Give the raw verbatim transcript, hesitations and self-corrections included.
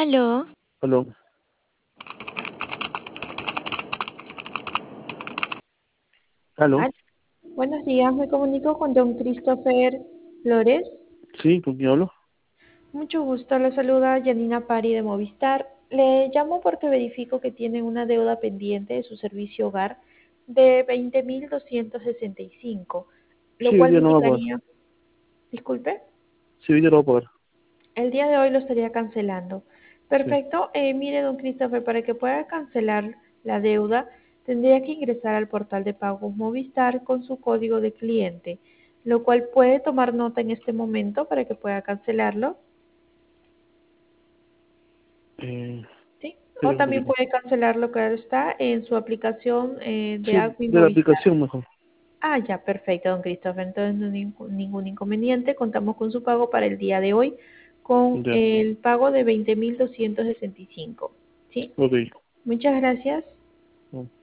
Aló, Aló, aló, Ah, buenos días, me comunico con don Christopher Flores. sí, ¿con quién hablo? Mucho gusto, le saluda Janina Pari de Movistar. Le llamo porque verifico que tiene una deuda pendiente de su servicio hogar de veinte mil doscientos sesenta y cinco, lo Sí, hoy cual día me no va a pagar. indicaría, disculpe, Sí, hoy día no va a pagar. el día de hoy lo estaría cancelando. Sí. Perfecto, eh, mire don Christopher, para que pueda cancelar la deuda, tendría que ingresar al portal de pagos Movistar con su código de cliente, lo cual puede tomar nota en este momento para que pueda cancelarlo, Eh, ¿sí? O espera un también poquito. puede cancelarlo, claro está, en su aplicación eh, de Sí, Admin de la Movistar. aplicación mejor. Ah, ya, perfecto, don Christopher. Entonces, no hay ningún ningún inconveniente. Contamos con su pago para el día de hoy con Ya, el pago de veinte mil doscientos sesenta y cinco. ¿Sí? ok. Muchas gracias.